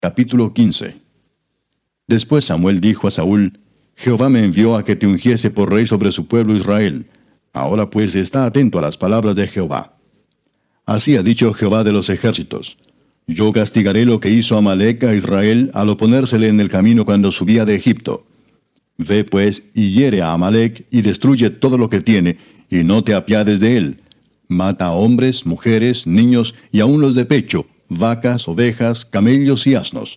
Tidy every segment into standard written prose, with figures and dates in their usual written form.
Capítulo 15. Después Samuel dijo a Saúl: Jehová me envió a que te ungiese por rey sobre su pueblo Israel. Ahora pues está atento a las palabras de Jehová. Así ha dicho Jehová de los ejércitos: Yo castigaré lo que hizo Amalec a Israel al oponérsele en el camino cuando subía de Egipto. Ve pues y hiere a Amalec y destruye todo lo que tiene, y no te apiades de él. Mata a hombres, mujeres, niños y aun los de pecho, vacas, ovejas, camellos y asnos.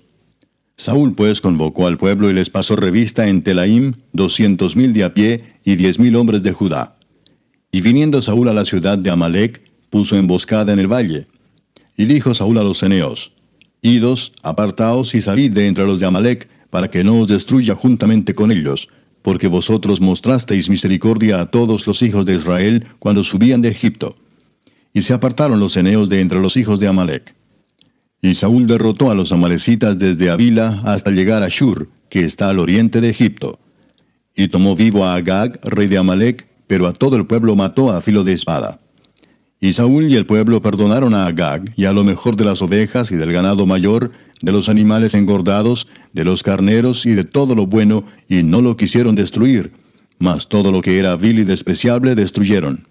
Saúl pues convocó al pueblo y les pasó revista en Telaim 200,000 de a pie y 10,000 hombres de Judá. Y viniendo Saúl a la ciudad de Amalec, puso emboscada en el valle. Y dijo Saúl a los ceneos: Idos, apartaos y salid de entre los de Amalec, para que no os destruya juntamente con ellos, porque vosotros mostrasteis misericordia a todos los hijos de Israel cuando subían de Egipto. Y se apartaron los ceneos de entre los hijos de Amalec. Y Saúl derrotó a los amalecitas desde Avila hasta llegar a Shur, que está al oriente de Egipto. Y tomó vivo a Agag, rey de Amalec, pero a todo el pueblo mató a filo de espada. Y Saúl y el pueblo perdonaron a Agag, y a lo mejor de las ovejas y del ganado mayor, de los animales engordados, de los carneros y de todo lo bueno, y no lo quisieron destruir, mas todo lo que era vil y despreciable destruyeron.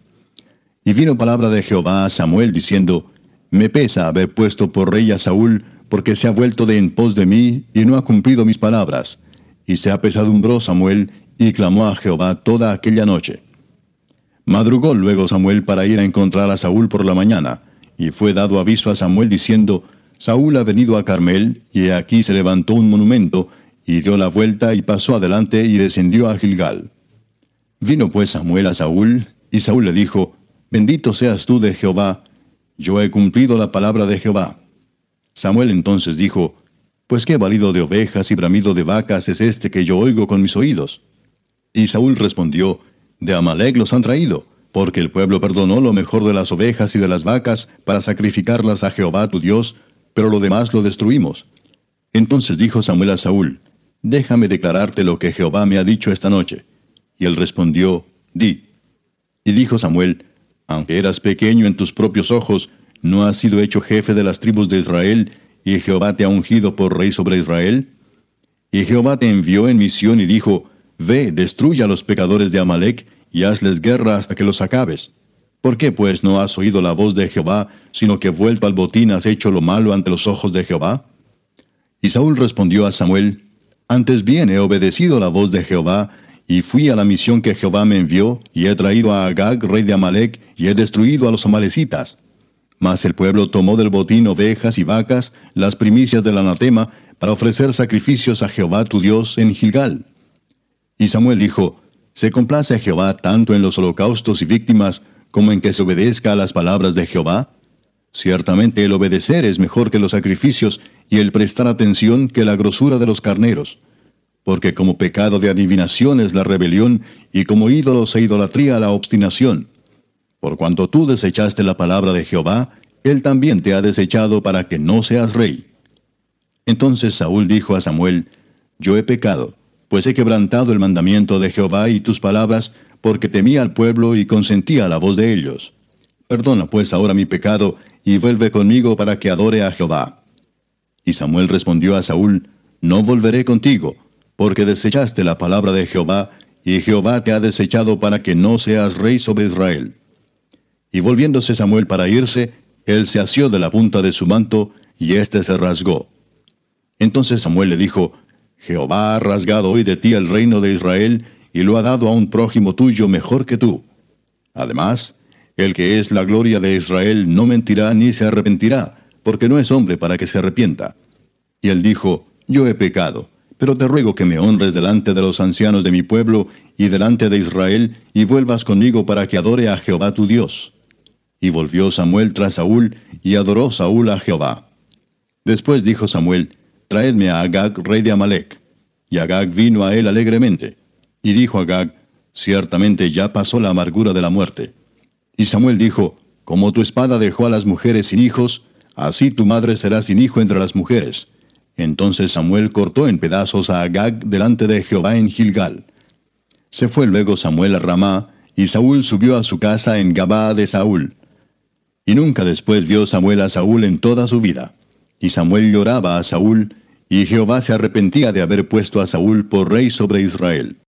Y vino palabra de Jehová a Samuel, diciendo: Me pesa haber puesto por rey a Saúl, porque se ha vuelto de en pos de mí, y no ha cumplido mis palabras. Y se apesadumbró Samuel, y clamó a Jehová toda aquella noche. Madrugó luego Samuel para ir a encontrar a Saúl por la mañana, y fue dado aviso a Samuel diciendo: Saúl ha venido a Carmel, y aquí se levantó un monumento, y dio la vuelta y pasó adelante y descendió a Gilgal. Vino pues Samuel a Saúl, y Saúl le dijo: Bendito seas tú de Jehová, yo he cumplido la palabra de Jehová. Samuel entonces dijo: Pues qué balido de ovejas y bramido de vacas es este que yo oigo con mis oídos. Y Saúl respondió: De Amalec los han traído, porque el pueblo perdonó lo mejor de las ovejas y de las vacas para sacrificarlas a Jehová tu Dios, pero lo demás lo destruimos. Entonces dijo Samuel a Saúl: Déjame declararte lo que Jehová me ha dicho esta noche. Y él respondió: Di. Y dijo Samuel: Aunque eras pequeño en tus propios ojos, ¿no has sido hecho jefe de las tribus de Israel, y Jehová te ha ungido por rey sobre Israel? Y Jehová te envió en misión y dijo: Ve, destruye a los pecadores de Amalec, y hazles guerra hasta que los acabes. ¿Por qué pues no has oído la voz de Jehová, sino que vuelto al botín has hecho lo malo ante los ojos de Jehová? Y Saúl respondió a Samuel: Antes bien he obedecido la voz de Jehová, y fui a la misión que Jehová me envió, y he traído a Agag, rey de Amalec, y he destruido a los amalecitas. Mas el pueblo tomó del botín ovejas y vacas, las primicias del anatema, para ofrecer sacrificios a Jehová tu Dios en Gilgal. Y Samuel dijo: ¿Se complace a Jehová tanto en los holocaustos y víctimas, como en que se obedezca a las palabras de Jehová? Ciertamente el obedecer es mejor que los sacrificios, y el prestar atención que la grosura de los carneros. Porque como pecado de adivinación es la rebelión, y como ídolos e idolatría la obstinación. Por cuanto tú desechaste la palabra de Jehová, él también te ha desechado para que no seas rey. Entonces Saúl dijo a Samuel: Yo he pecado, pues he quebrantado el mandamiento de Jehová y tus palabras, porque temía al pueblo y consentía la voz de ellos. Perdona pues ahora mi pecado, y vuelve conmigo para que adore a Jehová. Y Samuel respondió a Saúl: No volveré contigo, porque desechaste la palabra de Jehová, y Jehová te ha desechado para que no seas rey sobre Israel. Y volviéndose Samuel para irse, él se asió de la punta de su manto, y éste se rasgó. Entonces Samuel le dijo: Jehová ha rasgado hoy de ti el reino de Israel, y lo ha dado a un prójimo tuyo mejor que tú. Además, el que es la gloria de Israel no mentirá ni se arrepentirá, porque no es hombre para que se arrepienta. Y él dijo: Yo he pecado, pero te ruego que me honres delante de los ancianos de mi pueblo y delante de Israel, y vuelvas conmigo para que adore a Jehová tu Dios. Y volvió Samuel tras Saúl, y adoró Saúl a Jehová. Después dijo Samuel: Traedme a Agag, rey de Amalec. Y Agag vino a él alegremente. Y dijo Agag: Ciertamente ya pasó la amargura de la muerte. Y Samuel dijo: Como tu espada dejó a las mujeres sin hijos, así tu madre será sin hijo entre las mujeres. Entonces Samuel cortó en pedazos a Agag delante de Jehová en Gilgal. Se fue luego Samuel a Ramá, y Saúl subió a su casa en Gabaa de Saúl. Y nunca después vio Samuel a Saúl en toda su vida. Y Samuel lloraba a Saúl, y Jehová se arrepentía de haber puesto a Saúl por rey sobre Israel.